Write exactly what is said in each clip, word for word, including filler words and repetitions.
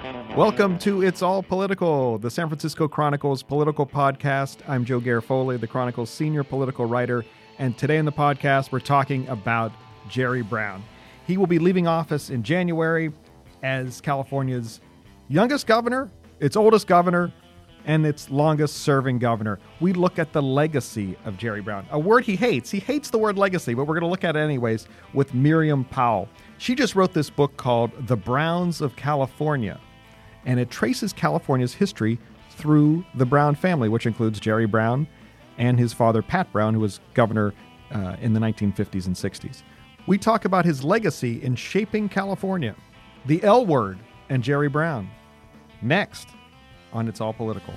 Welcome to It's All Political, the San Francisco Chronicle's political podcast. I'm Joe Garofoli, the Chronicle's senior political writer, and today in the podcast we're talking about Jerry Brown. He will be leaving office in January as California's youngest governor, its oldest governor, and its longest-serving governor. We look at the legacy of Jerry Brown, a word he hates. He hates the word legacy, but we're going to look at it anyways with Miriam Powell. She just wrote this book called The Browns of California, and it traces California's history through the Brown family, which includes Jerry Brown and his father, Pat Brown, who was governor uh, in the nineteen fifties and sixties. We talk about his legacy in shaping California, the L word, and Jerry Brown. Next on It's All Political.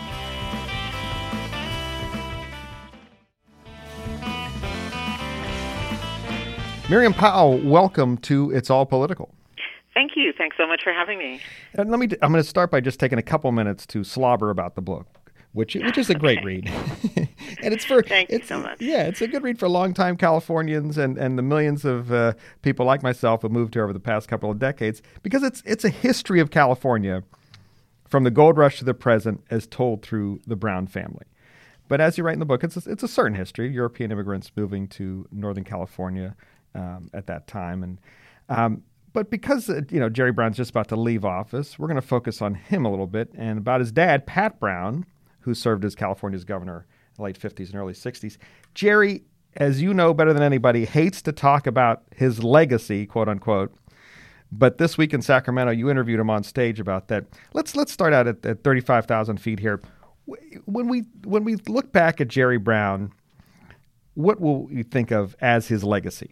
Miriam Powell, welcome to It's All Political. Thank you. Thanks so much for having me. And let me. I'm going to start by just taking a couple minutes to slobber about the book, which which is a great okay. read. And it's for Thank it's, you so much. Yeah, it's a good read for longtime Californians and, and the millions of uh, people like myself who moved here over the past couple of decades, because it's it's a history of California from the gold rush to the present as told through the Brown family. But as you write in the book, it's a, it's a certain history, European immigrants moving to Northern California um, at that time. and um, But because uh, you know Jerry Brown's just about to leave office, we're going to focus on him a little bit and about his dad, Pat Brown, who served as California's governor in the late fifties and early sixties. Jerry, as you know better than anybody, hates to talk about his legacy, quote unquote. But this week in Sacramento, you interviewed him on stage about that. Let's let's start out at, at thirty-five thousand feet here. When we when we look back at Jerry Brown, what will you think of as his legacy?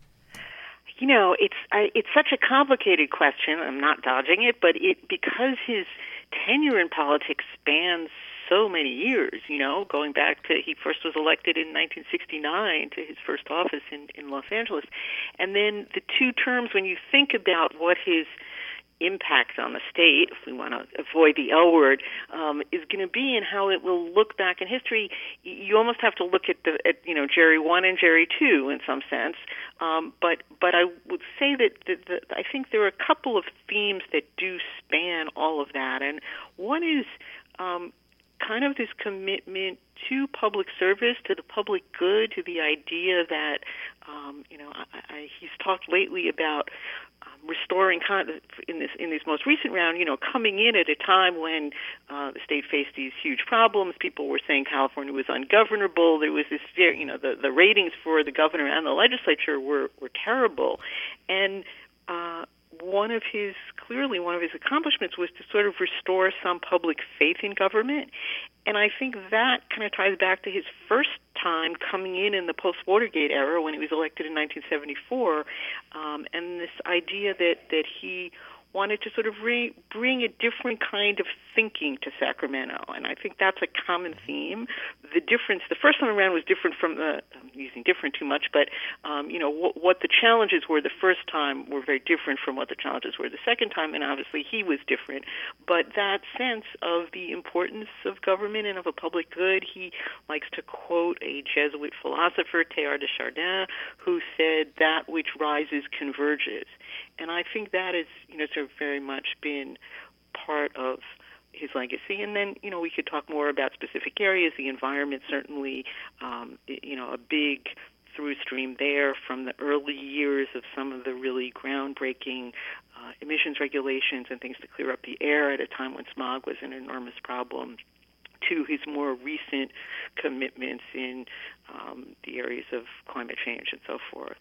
You know, it's I, it's such a complicated question. I'm not dodging it, but it because his tenure in politics spans so many years, you know, going back to he first was elected in nineteen sixty-nine to his first office in, in Los Angeles. And then the two terms, when you think about what his impact on the state, if we want to avoid the L word, um, is going to be and how it will look back in history, you almost have to look at the, at, you know, Jerry one and Jerry two in some sense. Um, but but I would say that the, the, I think there are a couple of themes that do span all of that. And one is um, kind of this commitment to public service, to the public good, to the idea that, um, you know, I, I, he's talked lately about um, restoring con- in this in this most recent round, you know, coming in at a time when uh, the state faced these huge problems. People were saying California was ungovernable. There was this, you know, the, the ratings for the governor and the legislature were, were terrible. And uh, one of his, clearly one of his accomplishments was to sort of restore some public faith in government. And I think that kind of ties back to his first time coming in in the post-Watergate era when he was elected in nineteen seventy-four, um, and this idea that, that he wanted to sort of re- bring a different kind of thinking to Sacramento. And I think that's a common theme. The difference, the first time around was different from the, I'm using different too much, but, um, you know, w- what the challenges were the first time were very different from what the challenges were the second time, and obviously he was different. But that sense of the importance of government and of a public good, he likes to quote a Jesuit philosopher, Teilhard de Chardin, who said, that which rises converges. And I think that is, you know, sort of very much been part of his legacy. And then, you know, we could talk more about specific areas. The environment, certainly, um, you know, a big through stream there from the early years of some of the really groundbreaking uh, emissions regulations and things to clear up the air at a time when smog was an enormous problem, to his more recent commitments in um, the areas of climate change and so forth.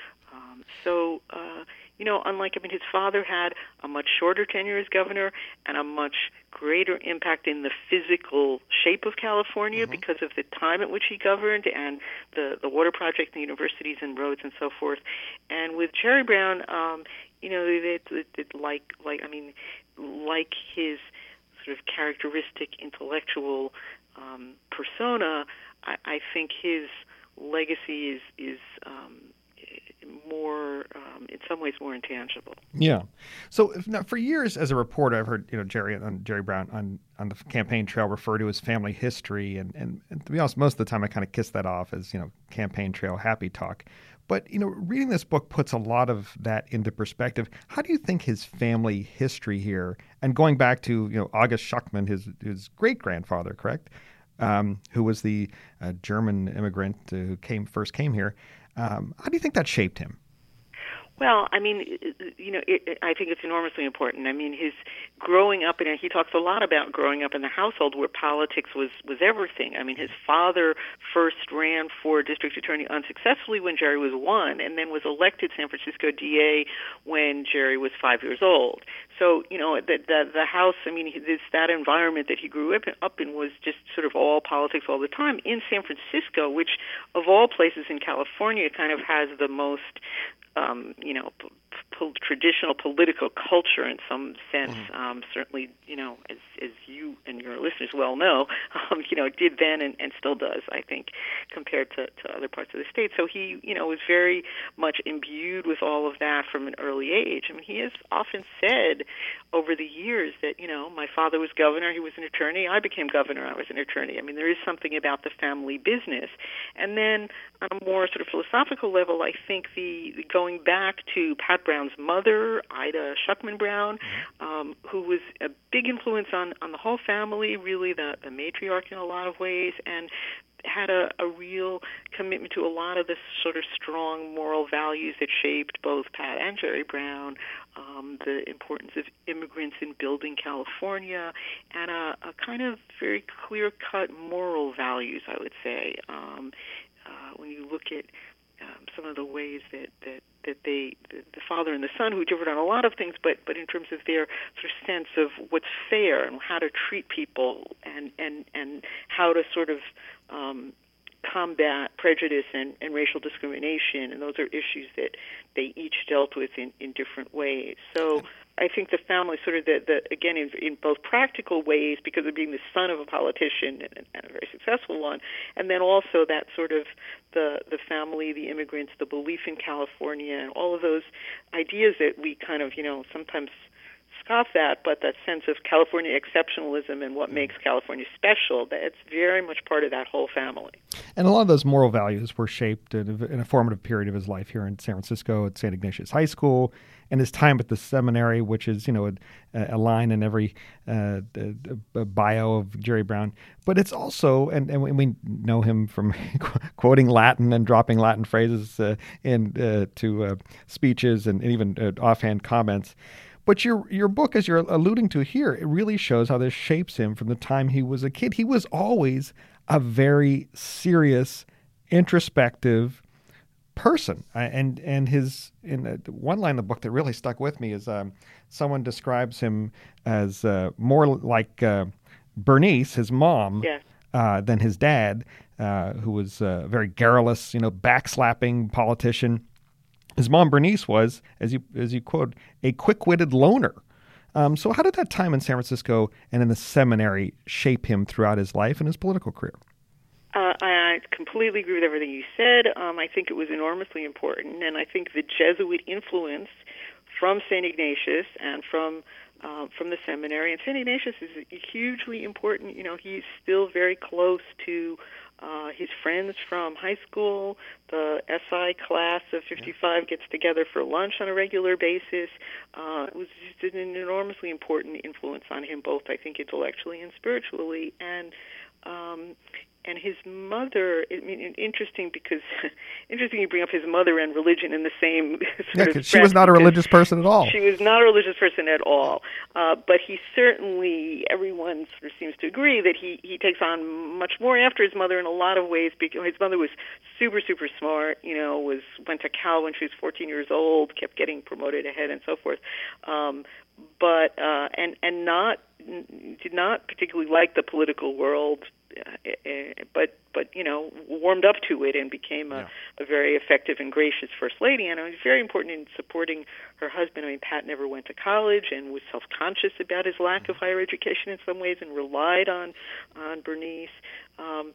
Um, so, uh, you know, unlike, I mean, his father had a much shorter tenure as governor and a much greater impact in the physical shape of California mm-hmm. because of the time at which he governed and the, the water project, the universities and roads and so forth. And with Jerry Brown, um, you know, it, it, it, like, like, I mean, like his sort of characteristic intellectual um, persona, I, I think his legacy is, is um, more, um, in some ways, more intangible. Yeah. So now, for years as a reporter, I've heard you know Jerry on Jerry Brown on, on the campaign trail refer to his family history, and, and, and to be honest, most of the time I kind of kiss that off as you know campaign trail happy talk. But, you know, reading this book puts a lot of that into perspective. How do you think his family history here, and going back to, you know, August Schuckmann, his his great-grandfather, correct, um, who was the uh, German immigrant uh, who came first came here, um, how do you think that shaped him? Well, I mean, you know, it, it, I think it's enormously important. I mean, his growing up in, he talks a lot about growing up in the household where politics was, was everything. I mean, his father first ran for district attorney unsuccessfully when Jerry was one, and then was elected San Francisco D A when Jerry was five years old. So, you know, the, the, the house, I mean, this, that environment that he grew up in, up in was just sort of all politics all the time. In San Francisco, which of all places in California kind of has the most Um, you know, p- p- traditional political culture in some sense. Mm-hmm. Um, certainly, you know, as as you and your listeners well know, um, you know, did then and, and still does, I think, compared to, to other parts of the state. So he, you know, was very much imbued with all of that from an early age. I mean, he has often said over the years that, you know, my father was governor, he was an attorney, I became governor, I was an attorney. I mean, there is something about the family business. And then on a more sort of philosophical level, I think the, the going back to Pat Brown's mother, Ida Schuckmann Brown, um, who was a big influence on, on the whole family, really the, the matriarch in a lot of ways, and had a, a real commitment to a lot of the sort of strong moral values that shaped both Pat and Jerry Brown, um, the importance of immigrants in building California, and a, a kind of very clear-cut moral values, I would say. Um, uh, when you look at um, some of the ways that, that, that they, the, the father and the son, who differed on a lot of things, but, but in terms of their sort of sense of what's fair and how to treat people and, and, and how to sort of um, combat prejudice and, and racial discrimination, and those are issues that they each dealt with in, in different ways. So I think the family sort of, the, the again, in, in both practical ways, because of being the son of a politician and, and a very successful one, and then also that sort of the, the family, the immigrants, the belief in California, and all of those ideas that we kind of, you know, sometimes scoff at, but that sense of California exceptionalism and what makes California special, that's very much part of that whole family. And a lot of those moral values were shaped in a, in a formative period of his life here in San Francisco at Saint Ignatius High School, and his time at the seminary, which is, you know, a, a line in every uh, a, a bio of Jerry Brown. But it's also, and, and we know him from quoting Latin and dropping Latin phrases uh, in uh, to uh, speeches and, and even uh, offhand comments. But your your book, as you're alluding to here, it really shows how this shapes him from the time he was a kid. He was always a very serious, introspective person. And and his in a, one line in the book that really stuck with me is um, someone describes him as uh, more like uh, Bernice, his mom, yeah. uh, than his dad, uh, who was a very garrulous, you know, backslapping politician. His mom, Bernice, was, as you as you quote, a quick-witted loner. Um, so how did that time in San Francisco and in the seminary shape him throughout his life and his political career? Uh, I completely agree with everything you said. Um, I think it was enormously important, and I think the Jesuit influence from Saint Ignatius and from uh, from the seminary, and Saint Ignatius is hugely important. You know, he's still very close to Uh, his friends from high school. The S I class of fifty-five gets together for lunch on a regular basis. Uh, it was just an enormously important influence on him, both, I think, intellectually and spiritually. And um, and his mother, I mean, interesting because, interesting you bring up his mother and religion in the same sort yeah, of she was not a religious person at all. She was not a religious person at all. Uh, but he certainly, everyone sort of seems to agree that he, he takes on much more after his mother in a lot of ways. Because his mother was super, super smart, you know, was went to Cal when she was fourteen years old, kept getting promoted ahead and so forth. Um, but, uh, and, and not, did not particularly like the political world, uh, but, but, you know, warmed up to it and became a, yeah. a very effective and gracious first lady. And it was very important in supporting her husband. I mean, Pat never went to college and was self-conscious about his lack of higher education in some ways and relied on, on Bernice. Um,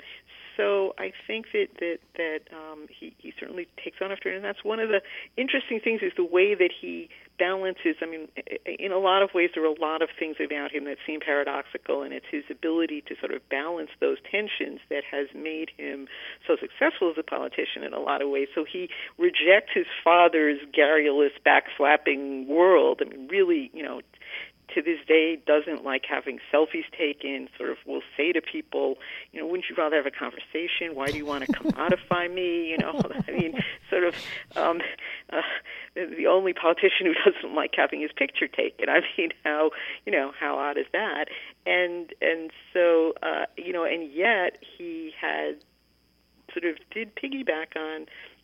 So I think that that that um, he he certainly takes on after, and that's one of the interesting things is the way that he balances, I mean, in a lot of ways, there are a lot of things about him that seem paradoxical, and it's his ability to sort of balance those tensions that has made him so successful as a politician in a lot of ways. So he rejects his father's garrulous, backslapping world. I mean, really, you know, to this day doesn't like having selfies taken, sort of will say to people, you know, wouldn't you rather have a conversation? Why do you want to commodify me? You know, I mean, sort of um, uh, the only politician who doesn't like having his picture taken. I mean, how, you know, how odd is that? And, and so, uh, you know, and yet he had sort of did piggyback on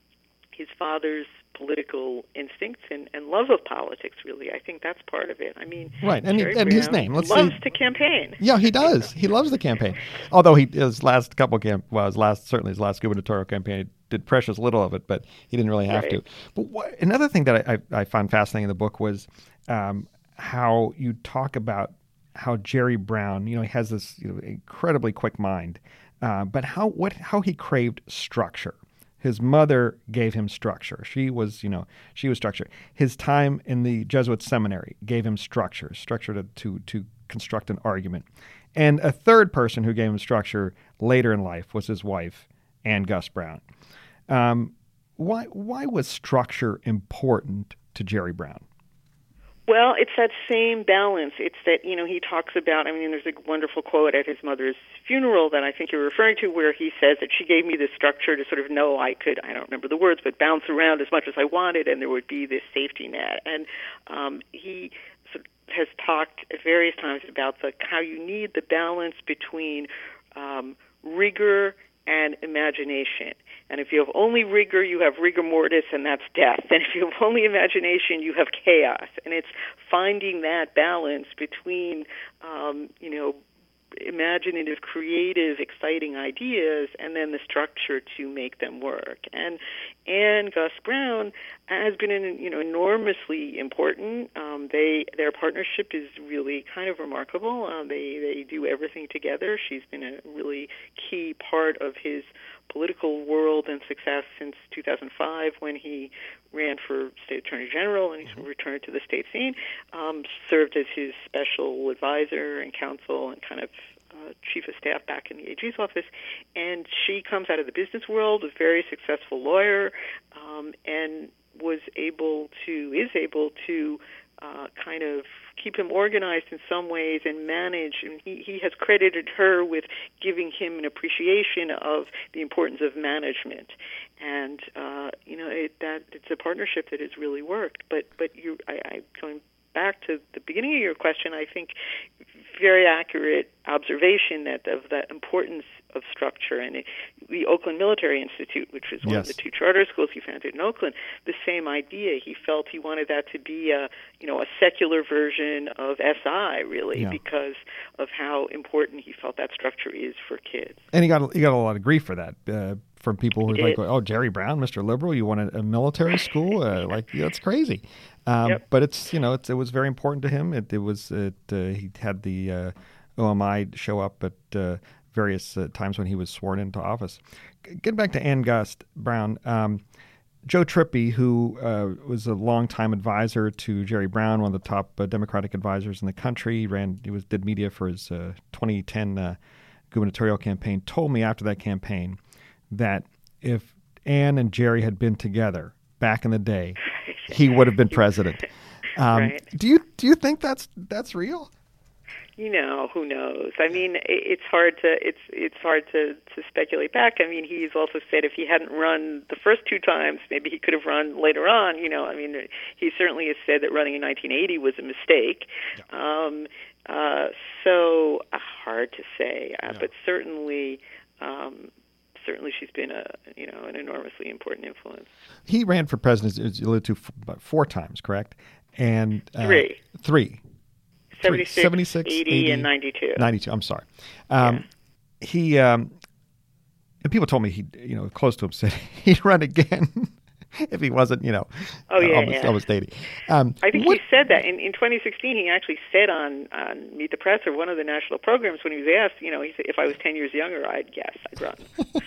his father's political instincts and, and love of politics, really. I think that's part of it. I mean, right, and, Jerry he, and Brown his name. Let's loves see. to campaign. Yeah, he does. He loves the campaign. Although he his last couple camp, well, his last certainly his last gubernatorial campaign, he did precious little of it, but he didn't really have right. to. But what, another thing that I, I, I found fascinating in the book was um, how you talk about how Jerry Brown, you know, he has this you know, incredibly quick mind, uh, but how what how he craved structure. His mother gave him structure. She was, you know, she was structure. His time in the Jesuit seminary gave him structure, structure to, to, to construct an argument. And a third person who gave him structure later in life was his wife, Anne Gus Brown. Um, why, why was structure important to Jerry Brown? Well, it's that same balance. It's that, you know, he talks about, I mean, there's a wonderful quote at his mother's funeral that I think you're referring to where he says that she gave me the structure to sort of know I could, I don't remember the words, but bounce around as much as I wanted and there would be this safety net. And um, he sort of has talked at various times about the how you need the balance between um, rigor and imagination. And if you have only rigor, you have rigor mortis, and that's death. And if you have only imagination, you have chaos. And it's finding that balance between, um, you know, imaginative, creative, exciting ideas, and then the structure to make them work. And Anne Gus Brown has been, you know, enormously important. Um, they their partnership is really kind of remarkable. Uh, they they do everything together. She's been a really key part of his political world and success since two thousand five when he ran for state attorney general and he returned to the state scene, um, served as his special advisor and counsel and kind of uh, chief of staff back in the A G's office. And she comes out of the business world, a very successful lawyer, um, and was able to, is able to uh, kind of keep him organized in some ways and manage. And he, he has credited her with giving him an appreciation of the importance of management. And, uh, you know, it, that it's a partnership that has really worked. But, but you, I, I going back to the beginning of your question, I think very accurate observation that of the importance of structure. And it, the Oakland Military Institute, which was one yes. of the two charter schools he founded in Oakland, the same idea. He felt he wanted that to be a, you know, a secular version of S I, really, yeah. because of how important he felt that structure is for kids. And he got he got a lot of grief for that uh, from people who He were like, did. "Oh, Jerry Brown, Mister Liberal, you want a, a military school? Uh, like yeah, that's crazy." Um, Yep. But it's you know it's, it was very important to him. It, it was it, uh, he had the uh, O M I show up at uh, various uh, times when he was sworn into office. Getting back to Anne Gus Brown, um, Joe Trippi, who uh, was a longtime advisor to Jerry Brown, one of the top uh, Democratic advisors in the country, he ran he was did media for his uh, twenty ten uh, gubernatorial campaign, told me after that campaign that if Anne and Jerry had been together back in the day, he would have been president. Um, Right. Do you do you think that's that's real? You know, who knows? I mean, it's hard to it's it's hard to, to speculate back. I mean, he's also said if he hadn't run the first two times, maybe he could have run later on. You know, I mean, he certainly has said that running in nineteen eighty was a mistake. Yeah. Um, uh, so uh, hard to say, uh, yeah. but certainly. Um, Certainly, she's been a you know an enormously important influence. He ran for president, as you alluded to, about four times, correct? And uh, three, three, seventy-six, seventy-six eighty, eighty, and ninety-two. Ninety-two. I'm sorry. Um, yeah. He um, and people told me he, you know, close to him said he'd run again. if he wasn't, you know, oh, yeah, almost, yeah. almost eighty. Um, I think what, he said that in, in twenty sixteen. He actually said on, on Meet the Press or one of the national programs when he was asked, you know, he said, if I was ten years younger, I'd yes, I'd run.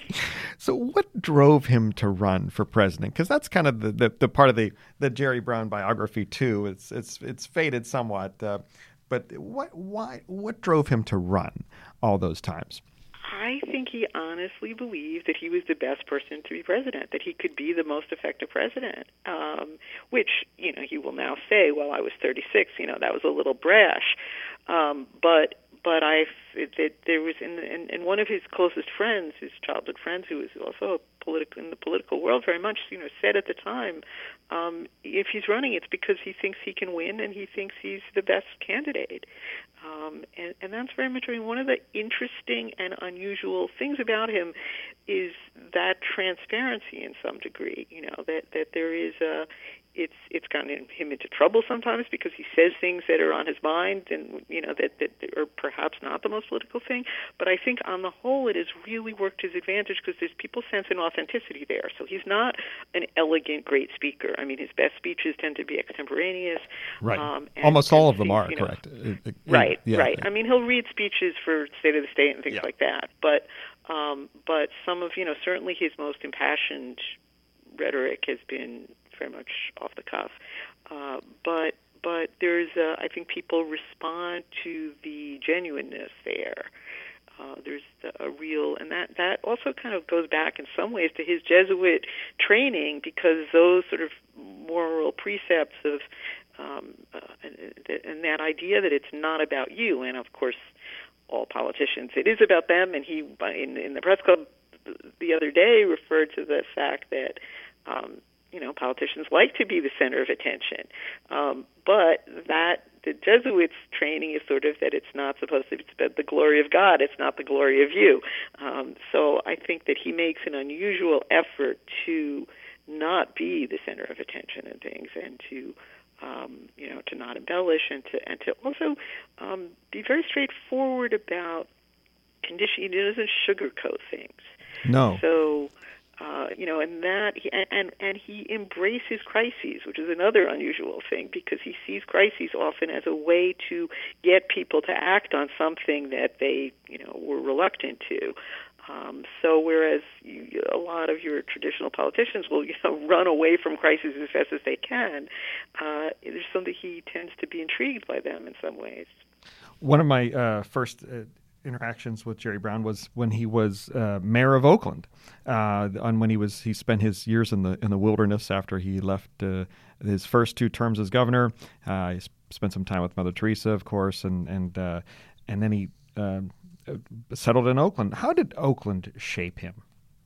So what drove him to run for president? Because that's kind of the, the, the part of the, the Jerry Brown biography too. It's it's it's faded somewhat, uh, but what why what drove him to run all those times? I think he honestly believed that he was the best person to be president, that he could be the most effective president, um, which, you know, he will now say, well, I was thirty-six, you know, that was a little brash. Um, but but I, that there was, in, in, in one of his closest friends, his childhood friends, who was also a political, in the political world very much, you know, said at the time, um, if he's running, it's because he thinks he can win and he thinks he's the best candidate. Um, and, and that's very much, I mean, one of the interesting and unusual things about him is that transparency in some degree, you know, that, that there is a, it's it's gotten him into trouble sometimes because he says things that are on his mind and, you know, that, that are perhaps not the most political thing. But I think on the whole it has really worked to his advantage because there's people sense an authenticity there. So he's not an elegant, great speaker. I mean, his best speeches tend to be extemporaneous. Right. Um, and, Almost all and of them he, are, you know, correct. It, it, right, yeah, right. yeah. I mean, he'll read speeches for State of the State and things Yeah. like that. But, um, but some of, you know, certainly his most impassioned rhetoric has been very much off the cuff. Uh, but but there's, uh, I think people respond to the genuineness there. Uh, there's a real, and that, that also kind of goes back in some ways to his Jesuit training, because those sort of moral precepts of, um, uh, and, and that idea that it's not about you, and of course all politicians, it is about them, and he, in, in the press club the other day, referred to the fact that, um, you know, politicians like to be the center of attention, um, but that the Jesuits' training is sort of that it's not supposed to be about the glory of God, it's not the glory of you. Um, so I think that he makes an unusual effort to not be the center of attention in things, and to, um, you know, to not embellish, and to and to also um, be very straightforward about condition. He doesn't sugarcoat things. No. So. Uh, you know, and that, he, and and he embraces crises, which is another unusual thing, because he sees crises often as a way to get people to act on something that they, you know, were reluctant to. Um, so whereas you, a lot of your traditional politicians will, you know, run away from crises as fast as they can, uh, there's something he tends to be intrigued by them in some ways. One of my uh, first uh, interactions with Jerry Brown was when he was uh, mayor of Oakland, uh, and when he was he spent his years in the in the wilderness after he left uh, his first two terms as governor. Uh, he spent some time with Mother Teresa, of course, and and uh, and then he uh, settled in Oakland. How did Oakland shape him?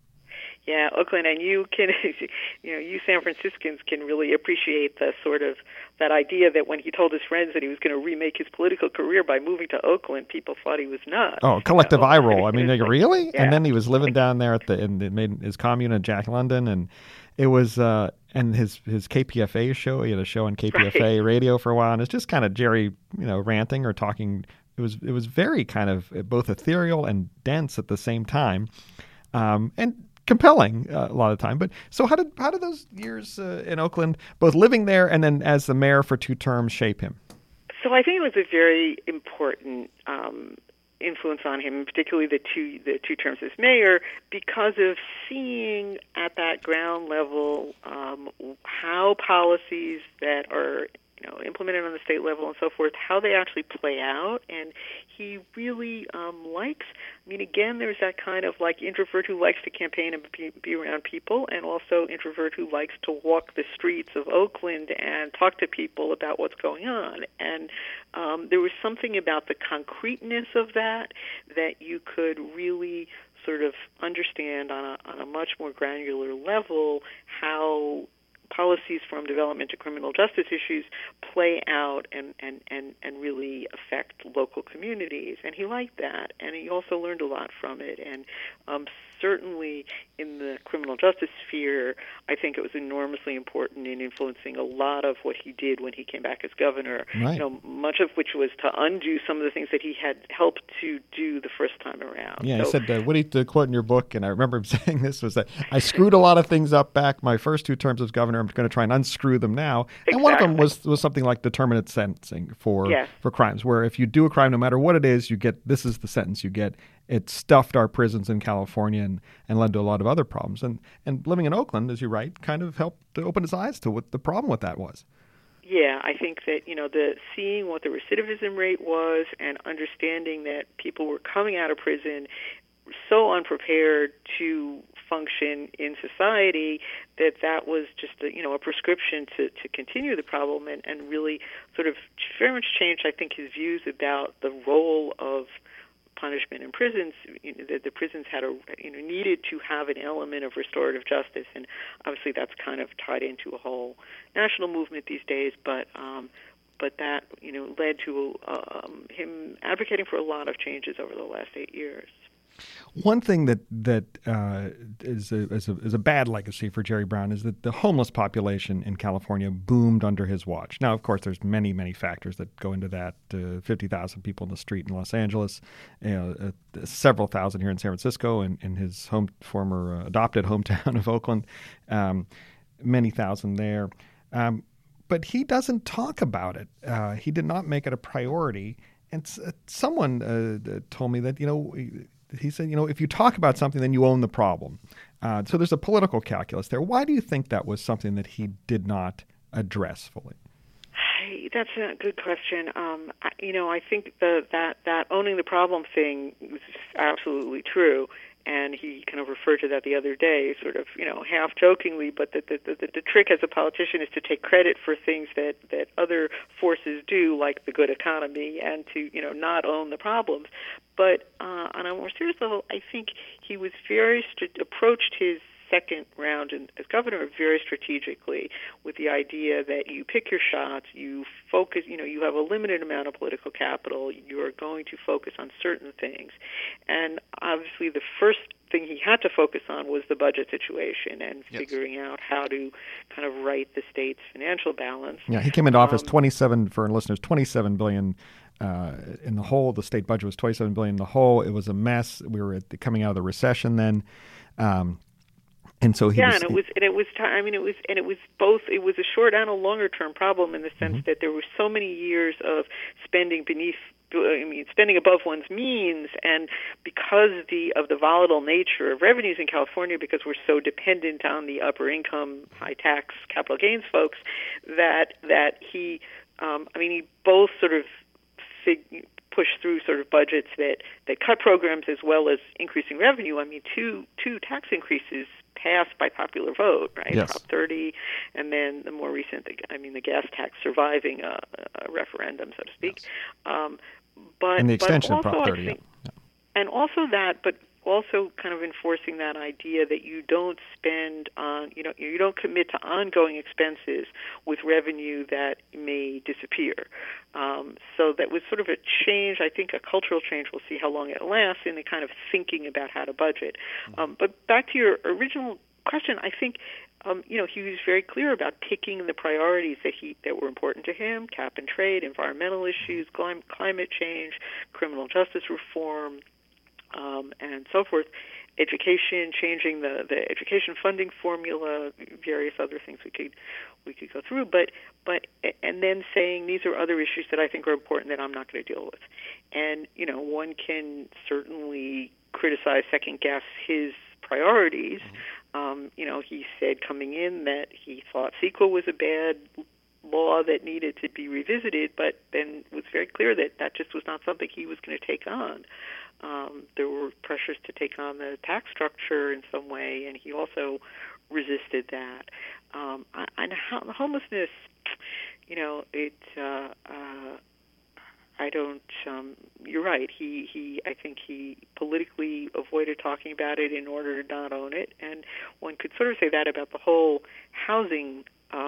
Yeah, Oakland, and you can, you know, you San Franciscans can really appreciate the sort of that idea that when he told his friends that he was going to remake his political career by moving to Oakland, people thought he was nuts. Oh, collective you know? eye roll. I mean, like, like, really? Yeah. And then he was living down there at the and they made his commune in Jack London, and it was uh, and his his K P F A show. He had a show on K P F A right. radio for a while, and it's just kind of Jerry, you know, ranting or talking. It was it was very kind of both ethereal and dense at the same time, um, and compelling uh, a lot of the time. But so how did how did those years uh, in Oakland, both living there and then as the mayor for two terms, shape him? So I think it was a very important um, influence on him, particularly the two the two terms as mayor, because of seeing at that ground level um, how policies that are, you know, implemented on the state level and so forth, how they actually play out. And he really um, likes, I mean, again, there's that kind of like introvert who likes to campaign and be, be around people, and also introvert who likes to walk the streets of Oakland and talk to people about what's going on. And um, there was something about the concreteness of that that you could really sort of understand on a, on a much more granular level how policies from development to criminal justice issues play out and, and, and, and really affect local communities. And he liked that. And he also learned a lot from it. And um, certainly in the criminal justice sphere, I think it was enormously important in influencing a lot of what he did when he came back as governor. Right. You know, much of which was to undo some of the things that he had helped to do the first time around. Yeah, so, he said, uh, what he, the quote in your book, and I remember him saying this, was that I screwed a lot of things up back my first two terms as governor. I'm going to try and unscrew them now. Exactly. And one of them was, was something like determinate sentencing for, yes. for crimes, where if you do a crime, no matter what it is, you get, this is the sentence you get. It stuffed our prisons in California and, and led to a lot of other problems. And, and living in Oakland, as you write, kind of helped to open his eyes to what the problem with that was. Yeah, I think that, you know, the seeing what the recidivism rate was and understanding that people were coming out of prison so unprepared to function in society that that was just a, you know, a prescription to, to continue the problem and, and really sort of very much changed, I think, his views about the role of punishment in prisons. You know, the, the prisons had a you know needed to have an element of restorative justice, and obviously that's kind of tied into a whole national movement these days. But um, but that you know led to um, him advocating for a lot of changes over the last eight years. One thing that that uh, is, a, is, a, is a bad legacy for Jerry Brown is that the homeless population in California boomed under his watch. Now, of course, there's many, many factors that go into that. Uh, fifty thousand people in the street in Los Angeles, you know, uh, several thousand here in San Francisco, and in his home former uh, adopted hometown of Oakland, um, many thousand there. Um, but he doesn't talk about it. Uh, he did not make it a priority. And uh, someone uh, told me that, you know, he said, you know, if you talk about something, then you own the problem. Uh, so there's a political calculus there. Why do you think that was something that he did not address fully? That's a good question. Um, I, you know, I think the, that that owning the problem thing is absolutely true. And he kind of referred to that the other day, sort of, you know, half jokingly, but the, the, the, the trick as a politician is to take credit for things that, that other forces do, like the good economy, and to, you know, not own the problems. But uh, on a more serious level, I think he was very, st- approached his second round in, as governor very strategically, with the idea that you pick your shots, you focus, you know, you have a limited amount of political capital, you're going to focus on certain things. And obviously the first thing he had to focus on was the budget situation and yes. figuring out how to kind of right the state's financial balance. Yeah, he came into office um, twenty-seven, for our listeners, twenty-seven billion dollars uh, in the hole. The state budget was twenty-seven billion dollars in the hole. It was a mess. We were at the, coming out of the recession then. Um, And so he yeah, was, and it was, and it was. I mean, it was, and it was both. It was a short and a longer term problem in the sense mm-hmm. that there were so many years of spending beneath. I mean, spending above one's means, and because the of the volatile nature of revenues in California, because we're so dependent on the upper income, high tax, capital gains folks, that that he. Um, I mean, he both sort of fig- pushed through sort of budgets that that cut programs as well as increasing revenue. I mean, two two tax increases passed by popular vote, right? Yes. Prop thirty, and then the more recent, I mean, the gas tax surviving a, a referendum, so to speak. Yes. Um, but and the extension but also, of Prop thirty, think, yeah. And also that, but also kind of enforcing that idea that you don't spend on, you know, you don't commit to ongoing expenses with revenue that may disappear. Um, so that was sort of a change, I think a cultural change. We'll see how long it lasts in the kind of thinking about how to budget. Mm-hmm. Um, but back to your original question, I think, um, you know, he was very clear about picking the priorities that he that were important to him: cap and trade, environmental issues, clim- climate change, criminal justice reform, Um, and so forth, education, changing the, the education funding formula, various other things we could we could go through, but but and then saying these are other issues that I think are important that I'm not going to deal with. And you know, one can certainly criticize, second guess his priorities. Mm-hmm. Um, you know, he said coming in that he thought CEQA was a bad law that needed to be revisited, but then was very clear that that just was not something he was going to take on. Um, there were pressures to take on the tax structure in some way, and he also resisted that. Um, and homelessness, you know, it. Uh, uh, I don't. Um, you're right. He, he. I think he politically avoided talking about it in order to not own it, and one could sort of say that about the whole housing um,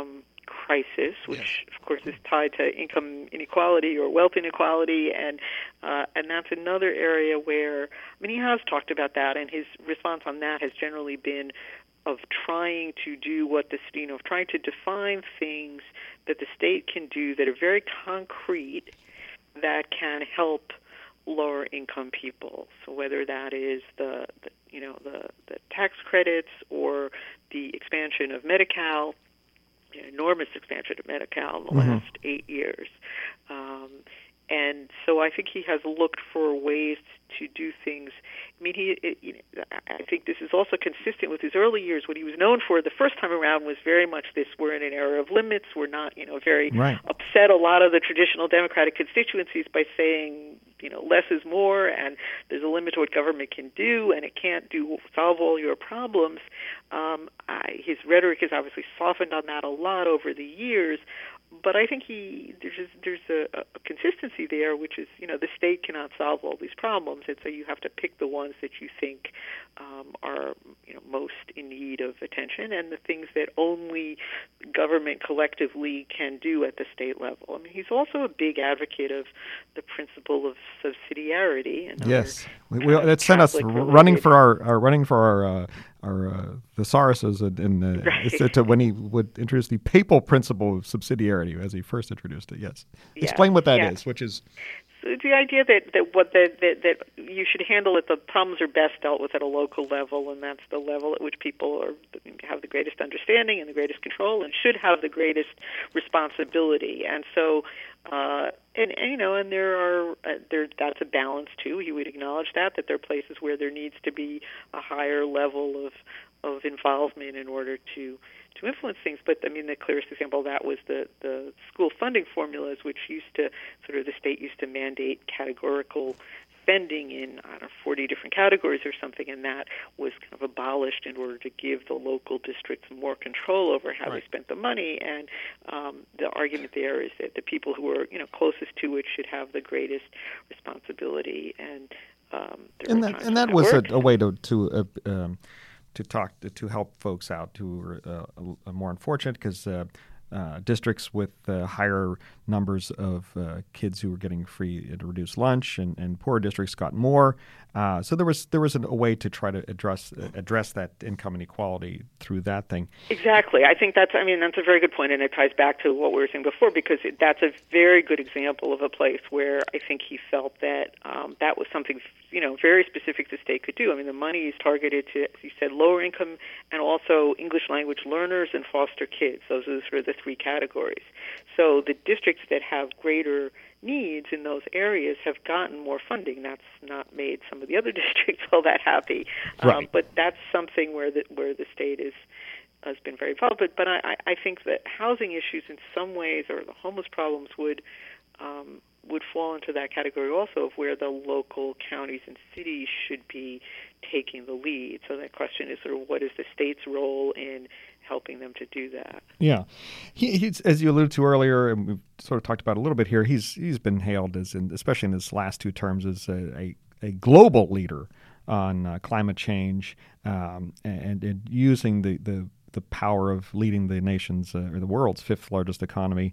crisis, which yes. of course is tied to income inequality or wealth inequality, and uh, and that's another area where, I mean, he has talked about that, and his response on that has generally been of trying to do what the, you know, of trying to define things that the state can do that are very concrete that can help lower income people. So whether that is the, the you know the, the tax credits or the expansion of Medi-Cal, you know, enormous expansion of Medi-Cal in the mm-hmm. last eight years. Um, and so I think he has looked for ways to do things. I mean, he. It, you know, I think this is also consistent with his early years. What he was known for the first time around was very much this: we're in an era of limits. We're not, you know, very right. upset a lot of the traditional Democratic constituencies by saying, you know, less is more, and there's a limit to what government can do, and it can't do solve all your problems. Um, I, his rhetoric has obviously softened on that a lot over the years. But I think he there's just, there's a, a consistency there, which is, you know, the state cannot solve all these problems, and so you have to pick the ones that you think um, are, you know, most in need of attention, and the things that only government collectively can do at the state level. I mean, he's also a big advocate of the principle of subsidiarity. And yes, we, we, it sent us running for our, our running for our. Uh, Our uh, thesauruses in, in uh, right. to when he would introduce the papal principle of subsidiarity as he first introduced it. Yes, yeah. Explain what that yeah. is. Which is so it's the idea that that what that, that that you should handle it. The problems are best dealt with at a local level, and that's the level at which people are have the greatest understanding and the greatest control, and should have the greatest responsibility. And so. Uh, and, and you know, and there are uh, there. That's a balance too. He would acknowledge that that there are places where there needs to be a higher level of of involvement in order to to influence things. But I mean, the clearest example of that was the the school funding formulas, which used to sort of the state used to mandate categorical spending in, I don't know, forty different categories or something, and that was kind of abolished in order to give the local districts more control over how right. they spent the money. And um, the argument there is that the people who are, you know, closest to it should have the greatest responsibility. And um, and that and that, that was a, a way to to uh, um, to talk to, to help folks out who were uh, more unfortunate, because. Uh, Uh, districts with uh, higher numbers of uh, kids who were getting free and reduced lunch, and, and poorer districts got more. Uh, so there was there was an, a way to try to address uh, address that income inequality through that thing. Exactly. I think that's I mean that's a very good point, and it ties back to what we were saying before, because it, that's a very good example of a place where I think he felt that um, that was something, you know, very specific the state could do. I mean, the money is targeted to, as you said, lower income and also English language learners and foster kids. Those are sort of the three categories. So the districts that have greater needs in those areas have gotten more funding. That's not made some of the other districts all that happy, right. um, but that's something where the where the state is has been very involved. But but I, I think that housing issues in some ways, or the homeless problems, would um, would fall into that category also, of where the local counties and cities should be taking the lead. So the question is sort of what is the state's role in helping them to do that? Yeah, he, he's, as you alluded to earlier, and we've sort of talked about it a little bit here. He's he's been hailed as, in, especially in his last two terms, as a, a, a global leader on uh, climate change, um, and, and using the, the the power of leading the nation's uh, or the world's fifth largest economy.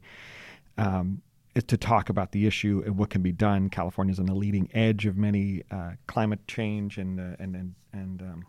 Um, to talk about the issue and what can be done. California is on the leading edge of many uh, climate change and uh, and and and, um,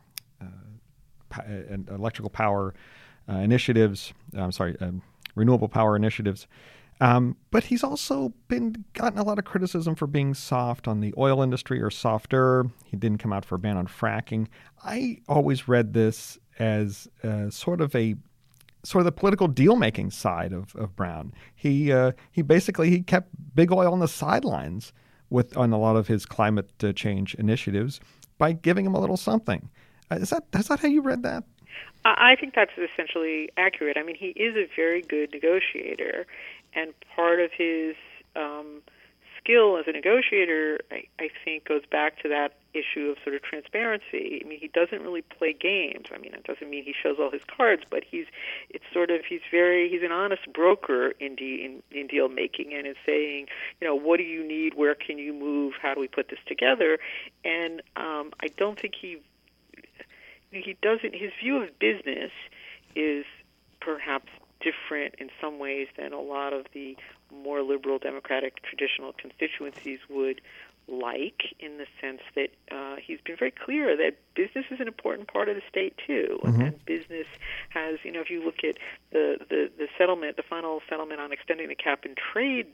uh, and electrical power uh, initiatives. I'm sorry, um, renewable power initiatives. Um, but he's also been gotten a lot of criticism for being soft on the oil industry, or softer. He didn't come out for a ban on fracking. I always read this as uh, sort of a sort of the political deal-making side of, of Brown. He uh, he basically he kept big oil on the sidelines with on a lot of his climate uh, change initiatives by giving him a little something. Uh, is that is that how you read that? I think that's essentially accurate. I mean, he is a very good negotiator, and part of his um, skill as a negotiator, I, I think, goes back to that issue of sort of transparency. I mean, he doesn't really play games. I mean, it doesn't mean he shows all his cards, but he's it's sort of he's very he's an honest broker in de, in, in deal making, and is saying, you know, what do you need? Where can you move? How do we put this together? And um, I don't think he he doesn't. His view of business is perhaps different in some ways than a lot of the more liberal Democratic traditional constituencies would like, in the sense that uh, he's been very clear that business is an important part of the state too, mm-hmm. and business has, you know, if you look at the, the, the settlement, the final settlement on extending the cap and trade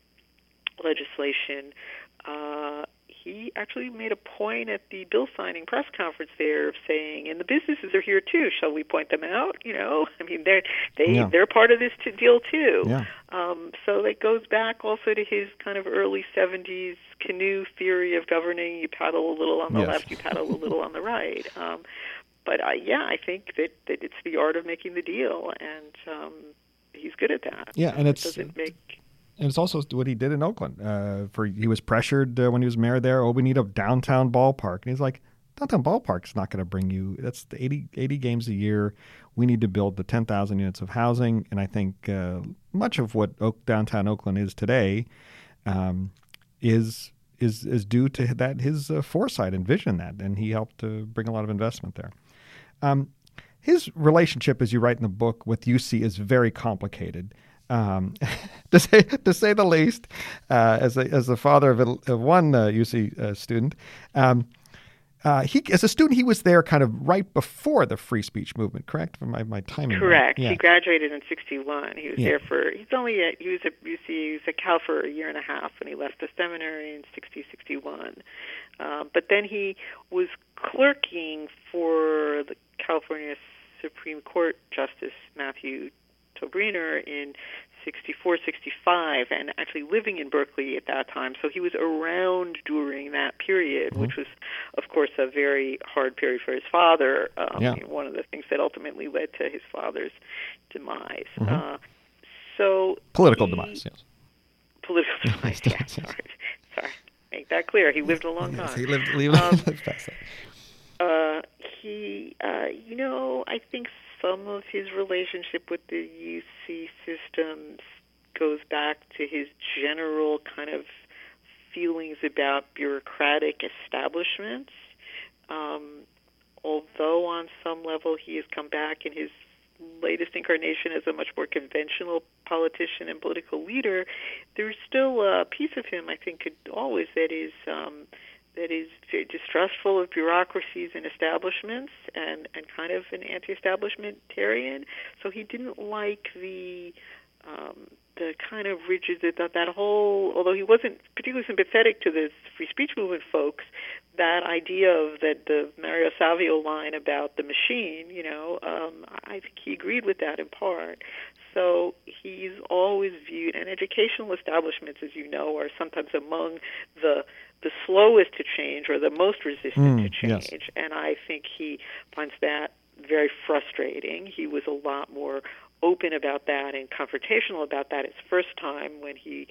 legislation, uh, he actually made a point at the bill signing press conference there of saying, and the businesses are here too, shall we point them out? You know, I mean, they're, they, yeah. they're part of this t- deal too. Yeah. Um, so that goes back also to his kind of early seventies canoe theory of governing. You paddle a little on the yes. left, you paddle a little on the right. Um, but uh, yeah, I think that, that it's the art of making the deal, and um, he's good at that. Yeah, and it it's... doesn't make... And it's also what he did in Oakland. Uh, for he was pressured uh, when he was mayor there. Oh, we need a downtown ballpark, and he's like, downtown ballpark's not going to bring you. That's the eighty, eighty games a year. We need to build the ten thousand units of housing, and I think uh, much of what Oak, downtown Oakland is today um, is is is due to that his uh, foresight and vision that, and he helped to bring a lot of investment there. Um, his relationship, as you write in the book, with U C is very complicated. Um, to say to say the least, uh, as a, as the father of, a, of one uh, U C uh, student, um, uh, he as a student he was there kind of right before the free speech movement. Correct? For my my timing. Correct. Right? Yeah. He graduated in sixty-one. He was yeah. there for he's only at he was at U C he was at Cal for a year and a half, and he left the seminary in sixty, sixty-one. Uh, but then he was clerking for the California Supreme Court Justice Matthew Togreener in sixty-four, sixty-five, and actually living in Berkeley at that time. So he was around during that period, mm-hmm. which was, of course, a very hard period for his father. Um, yeah. One of the things that ultimately led to his father's demise. Mm-hmm. Uh, so political he, demise, yes. Political demise, yeah. yes. Sorry, sorry. Make that clear. He lived a long yes, time. He lived, lived, um, lived past that. Uh, he, uh, you know, I think some of his relationship with the U C systems goes back to his general kind of feelings about bureaucratic establishments. Um, although on some level he has come back in his latest incarnation as a much more conventional politician and political leader, there's still a piece of him, I think, could always that is um, that is very distrustful of bureaucracies and establishments, and, and kind of an anti-establishmentarian. So he didn't like the um, the kind of rigid, that, that whole, although he wasn't particularly sympathetic to the free speech movement folks, that idea of that the Mario Savio line about the machine, you know, um, I think he agreed with that in part. So he's always viewed, and educational establishments, as you know, are sometimes among the the slowest to change or the most resistant mm, to change. Yes. And I think he finds that very frustrating. He was a lot more open about that and confrontational about that his first time when he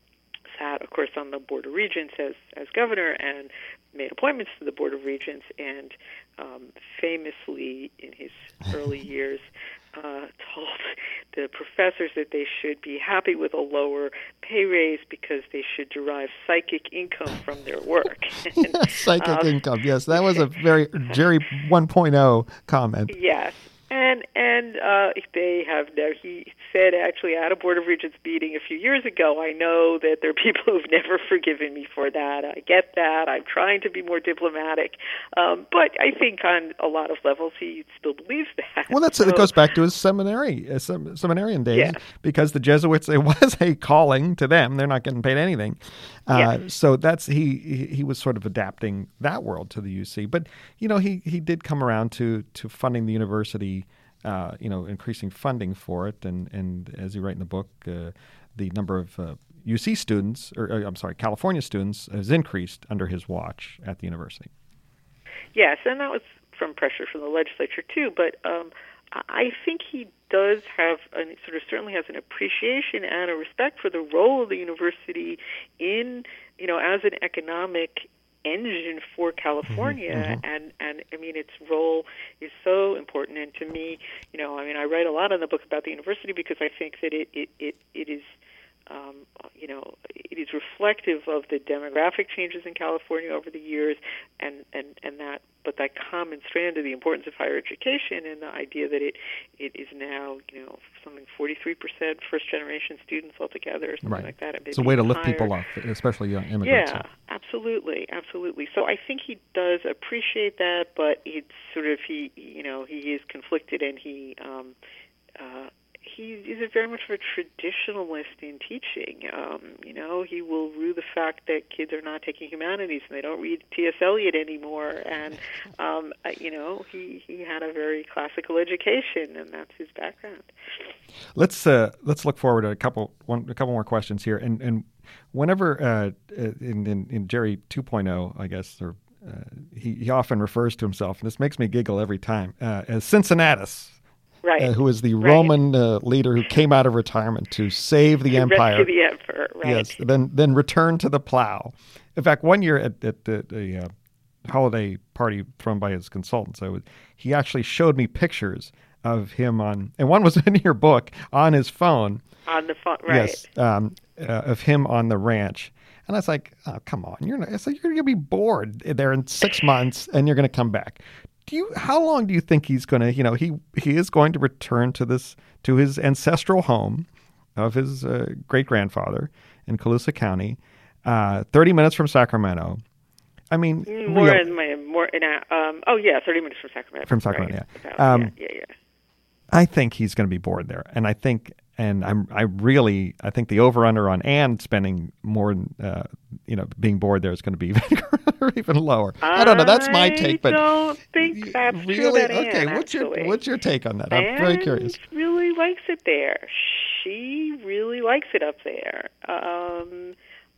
sat, of course, on the Board of Regents as, as governor and made appointments to the Board of Regents, and um, famously in his early years uh, told the professors that they should be happy with a lower pay raise because they should derive psychic income from their work. Psychic um, income, yes. That was a very Jerry one point oh comment. Yes. And and uh, they have now, he said actually at a Board of Regents meeting a few years ago, I know that there are people who've never forgiven me for that. I get that. I'm trying to be more diplomatic. Um, but I think on a lot of levels he still believes that. Well, that's, so, it goes back to his seminary, uh, sem- seminarian days, yes. because the Jesuits, it was a calling to them. They're not getting paid anything. Uh, yes. So that's he, he he was sort of adapting that world to the U C. But, you know, he, he did come around to, to funding the university, uh, you know, increasing funding for it. And, and as you write in the book, uh, the number of uh, U C students, or, or I'm sorry, California students has increased under his watch at the university. Yes, and that was from pressure from the legislature too. But um, I think he does have, a, sort of certainly has an appreciation and a respect for the role of the university in, you know, as an economic engine for California, mm-hmm. and and I mean its role is so important. And to me, you know, I mean I write a lot in the book about the university because I think that it it it, it is um, you know it is reflective of the demographic changes in California over the years, and and and that but that common strand of the importance of higher education and the idea that it it is now, you know, something forty-three percent first-generation students altogether, or something right. like that. It's a way to lift higher. people up, especially young immigrants. Yeah, absolutely, absolutely. So I think he does appreciate that, but it's sort of, he, you know, he is conflicted, and he, um, uh, he is a very much of a traditionalist in teaching. Um, you know, he will rue the fact that kids are not taking humanities and they don't read T S. Eliot anymore. And, um, you know, he, he had a very classical education, and that's his background. Let's uh, let's look forward to a couple one a couple more questions here. And and whenever uh, in, in in Jerry two point oh, I guess, or uh, he, he often refers to himself, and this makes me giggle every time, uh, as Cincinnatus. Right. Uh, who is the right. Roman uh, leader who came out of retirement to save the to empire. Rescue the emperor, right. Yes, then then return to the plow. In fact, one year at, at the, the uh, holiday party thrown by his consultants, I was, he actually showed me pictures of him on, and one was in your book, on his phone. On the phone, right. Yes, um, uh, of him on the ranch. And I was like, oh, come on, you're not, so you're going to be bored there in six months, and you're going to come back. Do you, how long do you think he's going to, you know, he, he is going to return to this, to his ancestral home of his uh, great-grandfather in Colusa County, uh, thirty minutes from Sacramento. I mean, more real, in my, more in a, um, oh yeah, thirty minutes from Sacramento. From Sacramento, right. yeah. About, Um, yeah. Yeah, yeah. I think he's going to be bored there. And I think, and I'm, I really, I think the over-under on Anne spending more, uh, you know, being bored there is going to be even, even lower. I don't know. That's my take, but I don't think that's really true about okay. Anne, What's actually. your what's your take on that? I'm Anne very curious. Really likes it there. She really likes it up there. Um,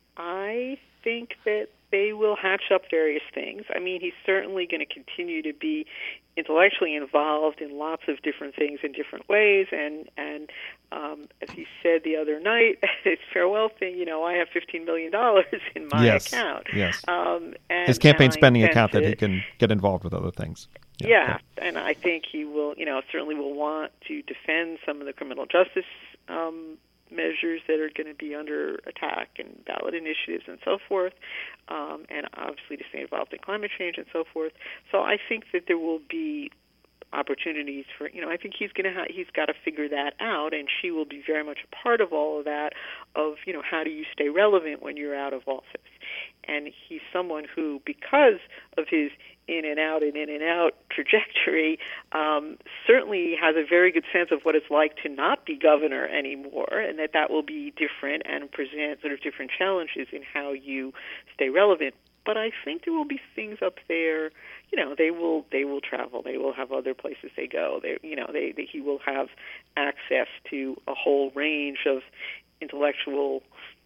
I think that they will hatch up various things. I mean, he's certainly going to continue to be intellectually involved in lots of different things in different ways. And, and um, as he said the other night at his farewell thing, you know, I have fifteen million dollars in my yes, account. Yes. Um, and, his campaign and spending to, account that he can get involved with other things. Yeah, yeah, and I think he will, you know, certainly will want to defend some of the criminal justice um measures that are going to be under attack, and ballot initiatives and so forth, um, and obviously to stay involved in climate change and so forth. So I think that there will be opportunities for, you know, I think he's going to ha- he's got to figure that out, and she will be very much a part of all of that, of, you know, how do you stay relevant when you're out of office. And he's someone who, because of his in and out and in and out trajectory, um, certainly has a very good sense of what it's like to not be governor anymore, and that that will be different and present sort of different challenges in how you stay relevant. But I think there will be things up there. You know, they will they will travel. They will have other places they go. They, you know, they, they he will have access to a whole range of intellectual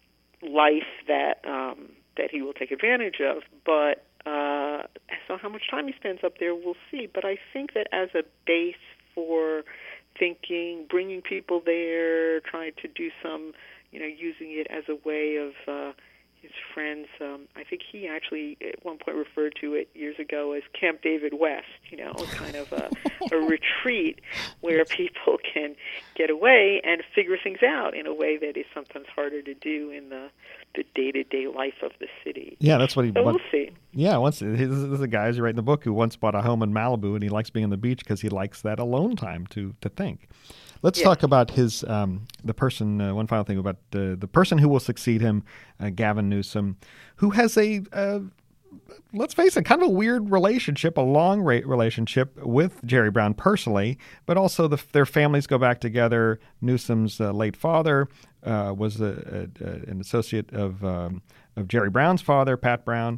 life that um, that he will take advantage of. But uh, so how much time he spends up there, we'll see. But I think that as a base for thinking, bringing people there, trying to do some, you know, using it as a way of uh, his friends. Um, I think he actually at one point referred to it years ago as Camp David West, you know, kind of a, a retreat where people can get away and figure things out in a way that is sometimes harder to do in the, the day-to-day life of the city. Yeah, that's what he... So what, we'll see. Yeah, once this is a guy, as you write in the book, who once bought a home in Malibu, and he likes being on the beach because he likes that alone time to, to think. Let's yeah. talk about his um, the person. Uh, one final thing about uh, the person who will succeed him, uh, Gavin Newsom, who has a uh, let's face it, kind of a weird relationship, a long ra- relationship with Jerry Brown personally, but also the, their families go back together. Newsom's uh, late father uh, was a, a, a, an associate of um, of Jerry Brown's father, Pat Brown,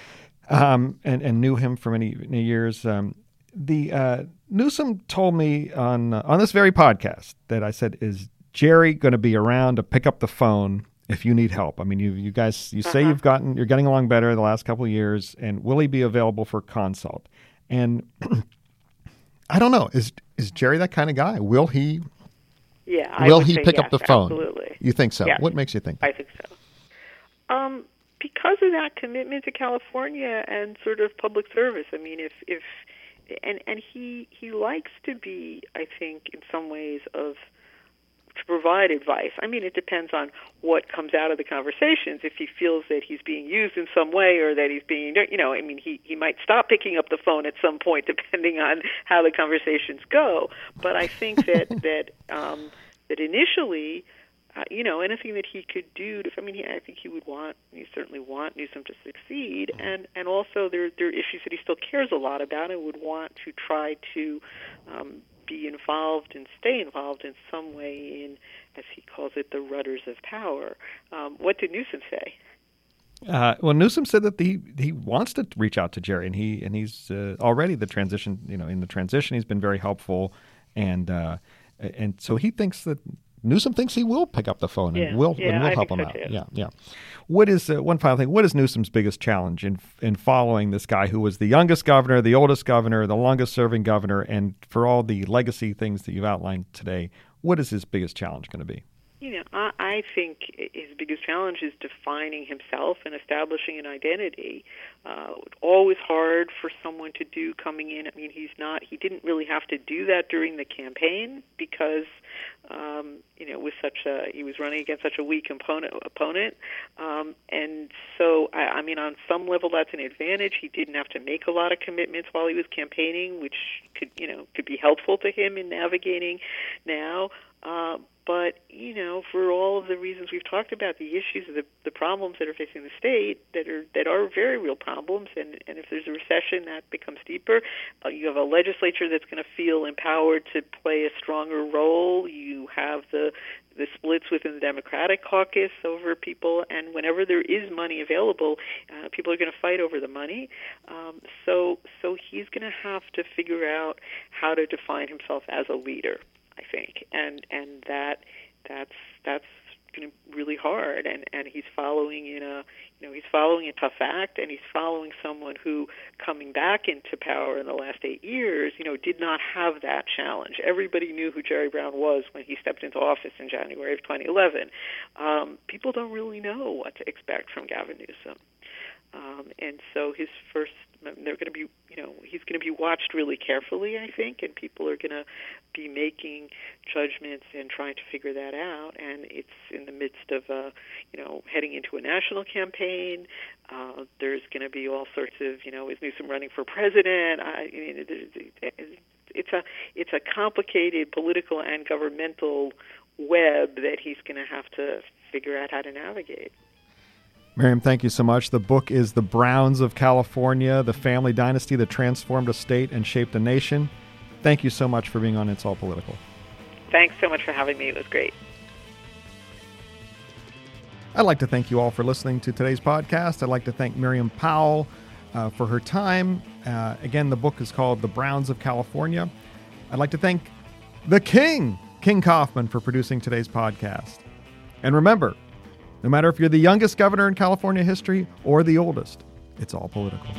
um, and, and knew him for many, many years. Um, the uh, Newsom told me on uh, on this very podcast that I said, "Is Jerry going to be around to pick up the phone if you need help?" I mean, you you guys you say uh-huh. you've gotten you're getting along better the last couple of years, and will he be available for consult? And I don't know, is is Jerry that kind of guy? Will he? Yeah, I will would he say pick yes, up the phone? Absolutely. You think so? Yes. What makes you think that? I think so. Um, because of that commitment to California and sort of public service. I mean, if if and and he he likes to be, I think, in some ways of to provide advice. I mean, it depends on what comes out of the conversations. If he feels that he's being used in some way or that he's being, you know, I mean, he, he might stop picking up the phone at some point depending on how the conversations go. But I think that, that, um, that initially, Uh, you know, anything that he could do to, I mean, he, I think he would want, he certainly want Newsom to succeed. And, and also there, there are issues that he still cares a lot about and would want to try to um, be involved and stay involved in some way in, as he calls it, the rudders of power. Um, what did Newsom say? Uh, well, Newsom said that he he wants to reach out to Jerry, and he and he's uh, already the transition. You know, in the transition, he's been very helpful, and uh, and so he thinks that Newsom thinks he will pick up the phone and yeah. will yeah, and will I help think him so out. Too. Yeah, yeah. What is uh, one final thing? What is Newsom's biggest challenge in in following this guy who was the youngest governor, the oldest governor, the longest serving governor, and for all the legacy things that you've outlined today? What is his biggest challenge going to be? You know, I, I think his biggest challenge is defining himself and establishing an identity. Uh, always hard for someone to do coming in. I mean, he's not, he didn't really have to do that during the campaign because, um, you know, with such a, he was running against such a weak opponent. opponent. Um, and so, I, I mean, on some level, that's an advantage. He didn't have to make a lot of commitments while he was campaigning, which could, you know, could be helpful to him in navigating now. Uh, But, you know, for all of the reasons we've talked about, the issues, the, the problems that are facing the state that are that are very real problems, and, and if there's a recession, that becomes deeper. Uh, you have a legislature that's going to feel empowered to play a stronger role. You have the the splits within the Democratic caucus over people, and whenever there is money available, uh, people are going to fight over the money. Um, so, so he's going to have to figure out how to define himself as a leader, I think, and and that that's that's going to be really hard. And, and he's following in a you know he's following a tough act, and he's following someone who, coming back into power in the last eight years, you know, did not have that challenge. Everybody knew who Jerry Brown was when he stepped into office in January of twenty eleven. Um, people don't really know what to expect from Gavin Newsom. Um, and so his first, they're going to be, you know, he's going to be watched really carefully, I think, and people are going to be making judgments and trying to figure that out. And it's in the midst of, uh, you know, heading into a national campaign. Uh, there's going to be all sorts of, you know, is Newsom running for president? I mean, it's a it's a complicated political and governmental web that he's going to have to figure out how to navigate. Miriam, thank you so much. The book is The Browns of California, the family dynasty that transformed a state and shaped a nation. Thank you so much for being on It's All Political. Thanks so much for having me. It was great. I'd like to thank you all for listening to today's podcast. I'd like to thank Miriam Powell uh, for her time. Uh, again, the book is called The Browns of California. I'd like to thank the King, King Kaufman, for producing today's podcast. And remember, no matter if you're the youngest governor in California history or the oldest, it's all political.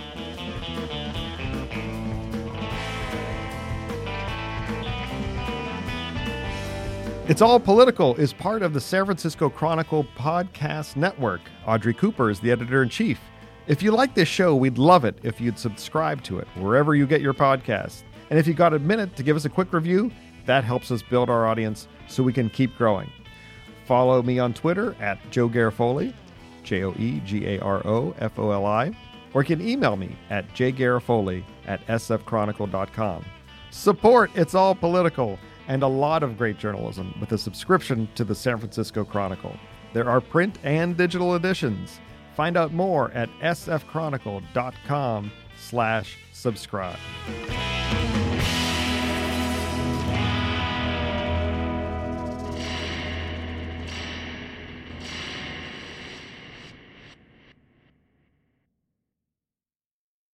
It's All Political is part of the San Francisco Chronicle podcast network. Audrey Cooper is the editor-in-chief. If you like this show, we'd love it if you'd subscribe to it wherever you get your podcasts. And if you got a minute to give us a quick review, that helps us build our audience so we can keep growing. Follow me on Twitter at Joe Garofoli, J O E G A R O F O L I, or you can email me at jgarofoli at s f chronicle dot com. Support It's All Political and a lot of great journalism with a subscription to the San Francisco Chronicle. There are print and digital editions. Find out more at s f chronicle dot com slash subscribe.